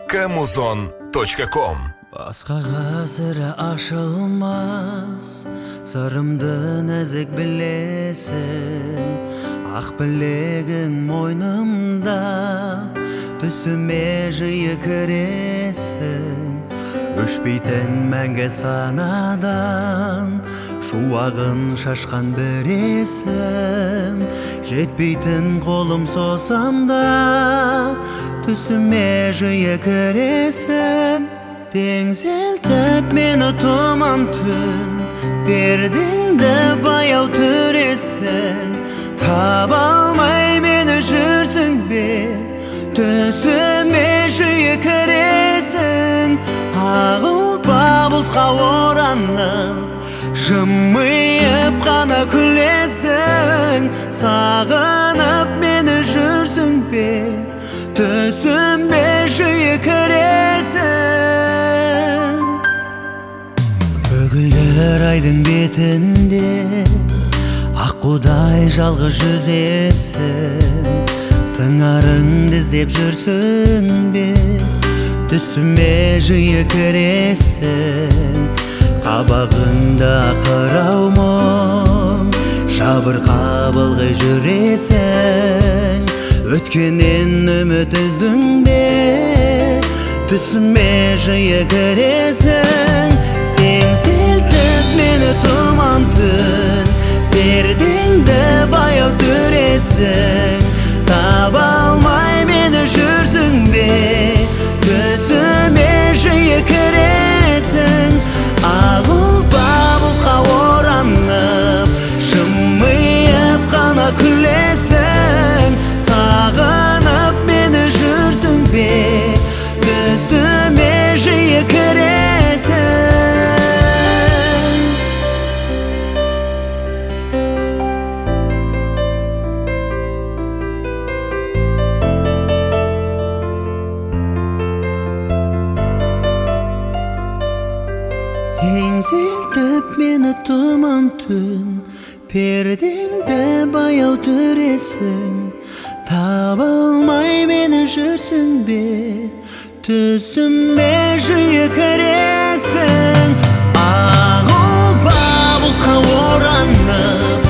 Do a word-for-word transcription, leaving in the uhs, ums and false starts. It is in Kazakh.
камузон точка ком. Басқаға сірі ашылмас, сырымды нәзік білесің, ақ білегің мойнымда, түсіме жиі кіресің, өшпейтін мәңгі санадан, шуағын шашқан бір есім, жетпейтін қолым сосам да, түсіме жиі кіресің. Теңселтіп мені тұман түн, пердеңді баяу түресің, таба алмай мені жүрсің бе, түсіме жиі кіресің. Ақ ұлпа бұлтқа оранып, жымиып қана күлесің, сағынып мені жүрсің бе, түсіме жиі кіресің. Көгілдір айдың бетінде аққудай жалғыз жүзесің, сыңарыңды іздеп жүрсің бе, түсіме жиі кіресің. Қабағыңда қырау мұң, жабырқап жүресің, өткеннен үміт үздің бе, түсіме жиі кіресің. Теңселтіп мені тұман түн, пердеңді баяу түресің, таба алмай мені жүрсің бе, түсіме жиі кіресің. Ақ ұлпа бұлтқа оранып, жымиып қана күлесің, сағынып мені жүрсің бе, түсіме жиі кіресің. Теңселтіп мені тұман түн, пердеңді баяу түресің, таба алмай мені жүрсің бе, түсіме жиі кіресің. Ақ ұлпа бұлтқа оранып,